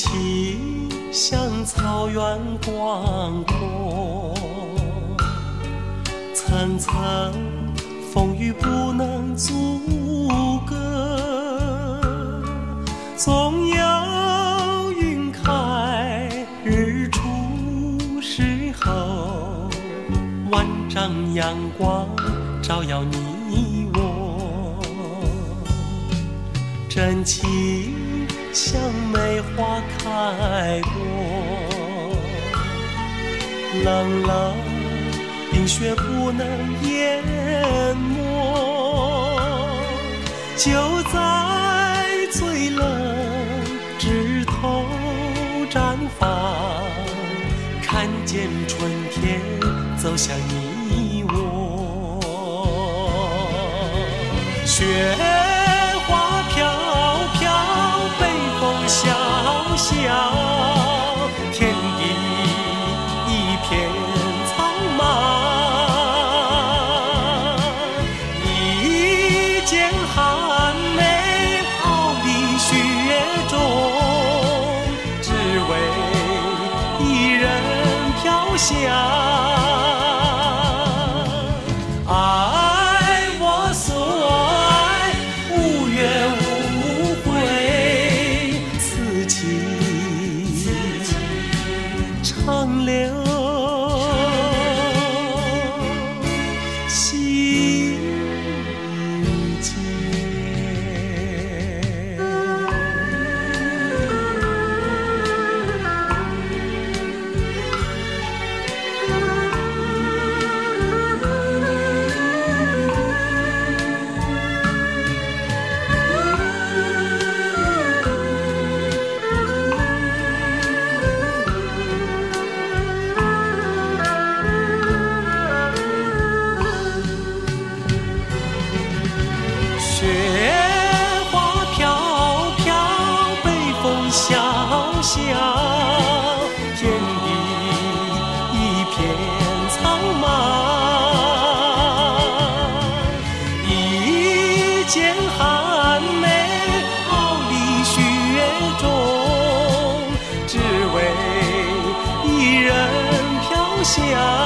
气像草原广阔，层层风雨不能阻隔，总有云开日出时候，万丈阳光照耀你我，真情像梅花开过，冷冷冰雪不能淹没，就在最冷枝头绽放，看见春天走向你我。雪花飘飘，北风萧萧，天地一片苍茫。一剪寒梅傲立雪中，只为一人飘香。爱我所爱，无怨无悔，此情长留心间。雪花飘飘，北风萧萧，天地一片苍茫。一剪寒梅傲立雪中，只为一人飘香。